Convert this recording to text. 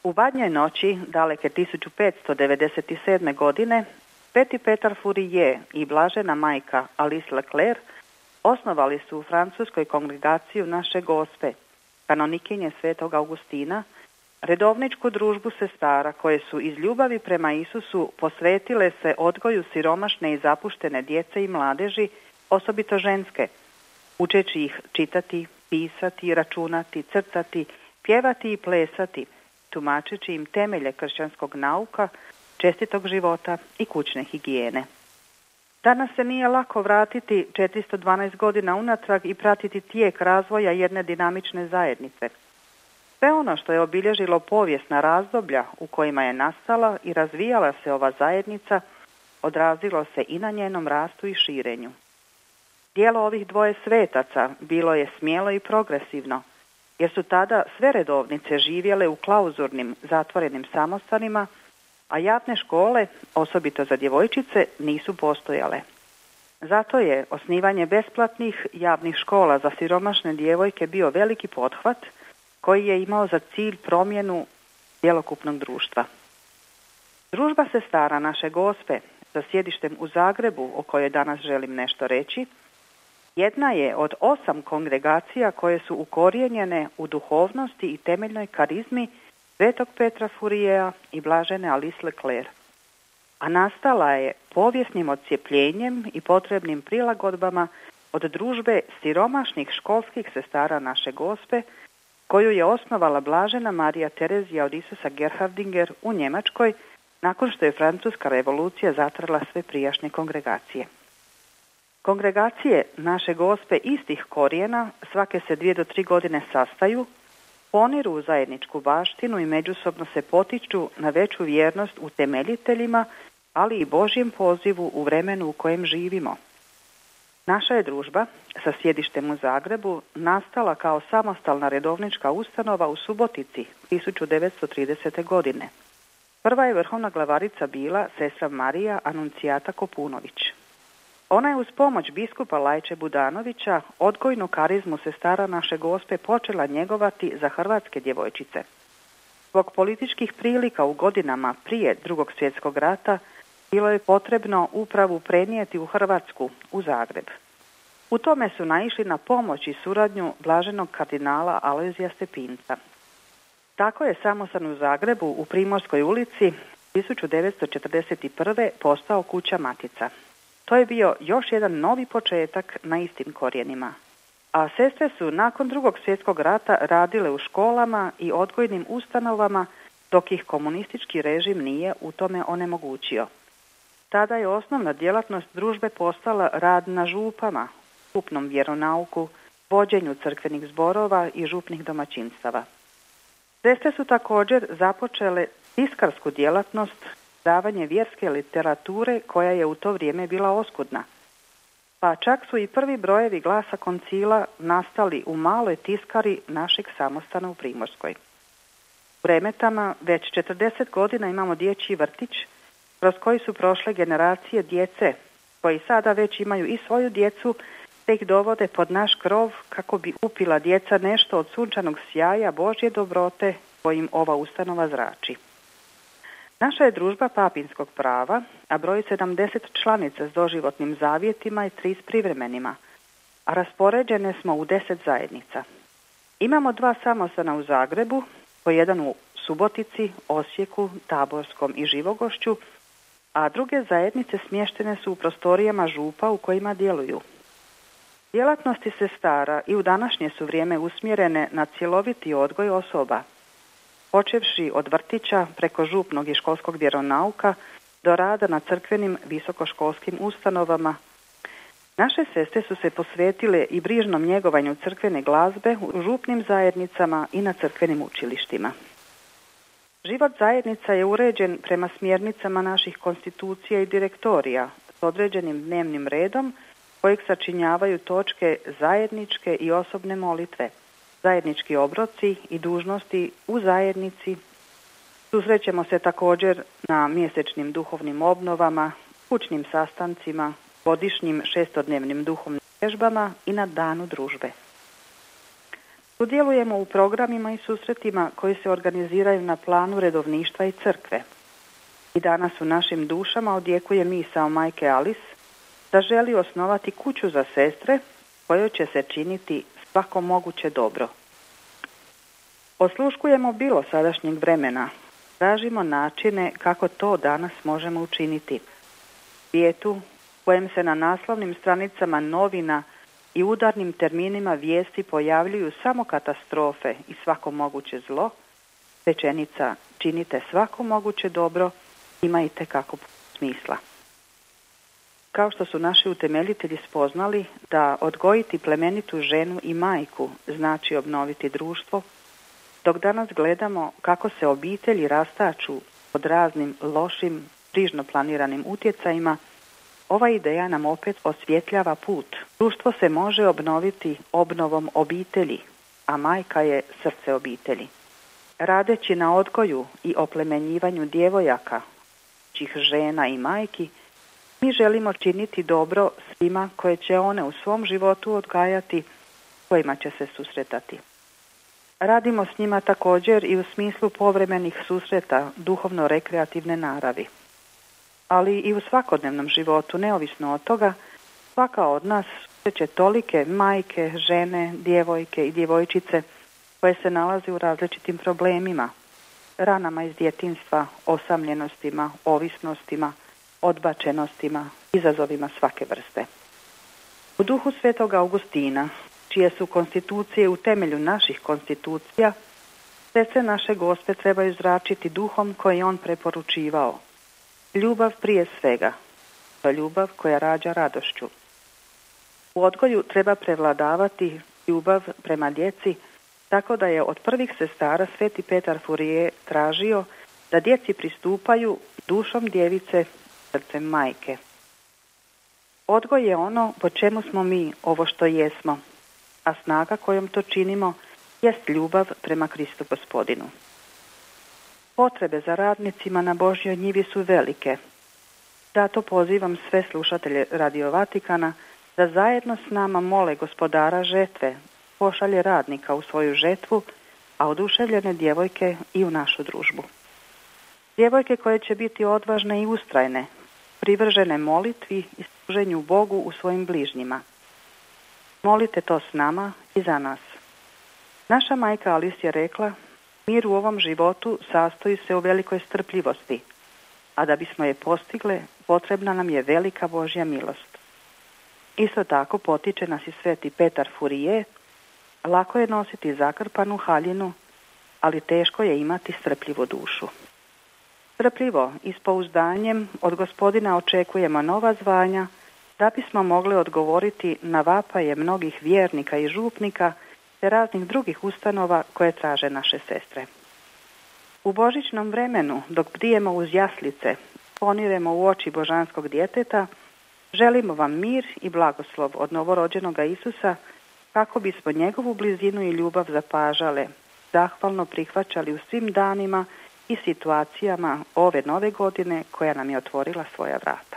U Badnjoj noći, daleke 1597. godine, Sveti Petar Fourier i blažena majka Alice Leclerc osnovali su u Francuskoj kongregaciju Naše Gospe, kanonikinje Svetog Augustina, redovničku družbu sestara koje su iz ljubavi prema Isusu posvetile se odgoju siromašne i zapuštene djece i mladeži, osobito ženske, učeći ih čitati, pisati, računati, crtati, pjevati i plesati, tumačeći im temelje kršćanskog nauka, čestitog života i kućne higijene. Danas se nije lako vratiti 412 godina unatrag i pratiti tijek razvoja jedne dinamične zajednice. Sve ono što je obilježilo povijesna razdoblja u kojima je nastala i razvijala se ova zajednica, odrazilo se i na njenom rastu i širenju. Djelo ovih dvoje svetaca bilo je smjelo i progresivno, jer su tada sve redovnice živjele u klauzurnim, zatvorenim samostanima, a javne škole, osobito za djevojčice, nisu postojale. Zato je osnivanje besplatnih javnih škola za siromašne djevojke bio veliki pothvat koji je imao za cilj promjenu cjelokupnog društva. Družba sestara Naše Gospe sa sjedištem u Zagrebu, o kojoj danas želim nešto reći, jedna je od 8 kongregacija koje su ukorijenjene u duhovnosti i temeljnoj karizmi Svetog Petra Fouriera i blažene Alice Leclerc, a nastala je povijesnim odcijepljenjem i potrebnim prilagodbama od družbe siromašnih školskih sestara Naše Gospe, koju je osnovala blažena Marija Terezija od Isusa Gerhardinger u Njemačkoj nakon što je Francuska revolucija zatrla sve prijašnje kongregacije. Kongregacije Naše Gospe istih korijena svake se 2 do 3 godine sastaju, poniru u zajedničku baštinu i međusobno se potiču na veću vjernost utemeljiteljima, ali i Božjem pozivu u vremenu u kojem živimo. Naša je družba sa sjedištem u Zagrebu nastala kao samostalna redovnička ustanova u Subotici 1930. godine. Prva je vrhovna glavarica bila sestra Marija Anuncijata Kopunović. Ona je uz pomoć biskupa Lajče Budanovića odgojnu karizmu sestara Naše Gospe počela njegovati za hrvatske djevojčice. Zbog političkih prilika u godinama prije II. Svjetskog rata bilo je potrebno upravu prenijeti u Hrvatsku, u Zagreb. U tome su naišli na pomoć i suradnju blaženog kardinala Alojzija Stepinca. Tako je samostan u Zagrebu u Primorskoj ulici 1941. postao kuća Matica. To je bio još jedan novi početak na istim korijenima. A sestre su nakon II. Svjetskog rata radile u školama i odgojnim ustanovama, dok ih komunistički režim nije u tome onemogućio. Tada je osnovna djelatnost družbe postala rad na župama, župnom vjeronauku, vođenju crkvenih zborova i župnih domaćinstava. Sestre su također započele tiskarsku djelatnost, davanje vjerske literature koja je u to vrijeme bila oskudna. Pa čak su i prvi brojevi Glasa koncila nastali u maloj tiskari našeg samostana u Primorskoj. U Remetama već 40 godina imamo dječji vrtić kroz koji su prošle generacije djece koji sada već imaju i svoju djecu te ih dovode pod naš krov kako bi upila djeca nešto od sunčanog sjaja Božje dobrote kojim ova ustanova zrači. Naša je družba papinskog prava, a broji 70 članica s doživotnim zavjetima i 30 privremenima, a raspoređene smo u 10 zajednica. Imamo 2 samostana u Zagrebu, po jedan u Subotici, Osijeku, Taborskom i Živogošću, a druge zajednice smještene su u prostorijama župa u kojima djeluju. Djelatnosti sestara i u današnje su vrijeme usmjerene na cjeloviti odgoj osoba, počevši od vrtića preko župnog i školskog vjeronauka do rada na crkvenim visokoškolskim ustanovama. Naše sestre su se posvetile i brižnom njegovanju crkvene glazbe u župnim zajednicama i na crkvenim učilištima. Život zajednica je uređen prema smjernicama naših konstitucija i direktorija s određenim dnevnim redom kojeg sačinjavaju točke zajedničke i osobne molitve, zajednički obroci i dužnosti u zajednici. Susrećemo se također na mjesečnim duhovnim obnovama, kućnim sastancima, godišnjim 6-dnevnim duhovnim vježbama i na danu družbe. Sudjelujemo u programima i susretima koji se organiziraju na planu redovništva i crkve. I danas u našim dušama odjekuje misao majke Alice da želi osnovati kuću za sestre kojoj će se činiti svako moguće dobro. Osluškujemo bilo sadašnjeg vremena, tražimo načine kako to danas možemo učiniti. Svijetu kojem se na naslovnim stranicama novina i udarnim terminima vijesti pojavljuju samo katastrofe i svako moguće zlo, rečenica činite svako moguće dobro ima itekako smisla. Kao što su naši utemeljitelji spoznali da odgojiti plemenitu ženu i majku znači obnoviti društvo, dok danas gledamo kako se obitelji rastaču pod raznim lošim, brižno planiranim utjecajima, ova ideja nam opet osvjetljava put. Društvo se može obnoviti obnovom obitelji, a majka je srce obitelji. Radeći na odgoju i oplemenjivanju djevojaka, čih žena i majki, mi želimo činiti dobro svima koje će one u svom životu odgajati, kojima će se susretati. Radimo s njima također i u smislu povremenih susreta duhovno-rekreativne naravi. Ali i u svakodnevnom životu, neovisno od toga, svaka od nas susreće tolike majke, žene, djevojke i djevojčice koje se nalaze u različitim problemima, ranama iz djetinjstva, osamljenostima, ovisnostima, odbačenostima, izazovima svake vrste. U duhu Svetog Augustina, čije su konstitucije u temelju naših konstitucija, sestre naše Gospe trebaju zračiti duhom koji on preporučivao. Ljubav prije svega, to je ljubav koja rađa radošću. U odgoju treba prevladavati ljubav prema djeci, tako da je od prvih sestara Sveti Petar Furije tražio da djeci pristupaju dušom djevice, srcem majke. Odgoj je ono po čemu smo mi ovo što jesmo, a snaga kojom to činimo jest ljubav prema Kristu Gospodinu. Potrebe za radnicima na Božjoj njivi su velike. Zato pozivam sve slušatelje Radio Vatikana da zajedno s nama mole Gospodara žetve, pošalje radnika u svoju žetvu, a oduševljene djevojke i u našu družbu. Djevojke koje će biti odvažne i ustrajne, privržene molitvi i služenju Bogu u svojim bližnjima. Molite to s nama i za nas. Naša majka Alice je rekla: mir u ovom životu sastoji se u velikoj strpljivosti, a da bismo je postigle, potrebna nam je velika Božja milost. Isto tako potiče nas i Sveti Petar Furije: lako je nositi zakrpanu haljinu, ali teško je imati strpljivu dušu. Strpljivo i s pouzdanjem od Gospodina očekujemo nova zvanja, da bismo mogli odgovoriti na vapaje mnogih vjernika i župnika te raznih drugih ustanova koje traže naše sestre. U božićnom vremenu, dok bdijemo uz jaslice, poniremo u oči božanskog djeteta, želimo vam mir i blagoslov od novorođenoga Isusa, kako bismo njegovu blizinu i ljubav zapažale, zahvalno prihvaćali u svim danima i situacijama ove nove godine koja nam je otvorila svoja vrata.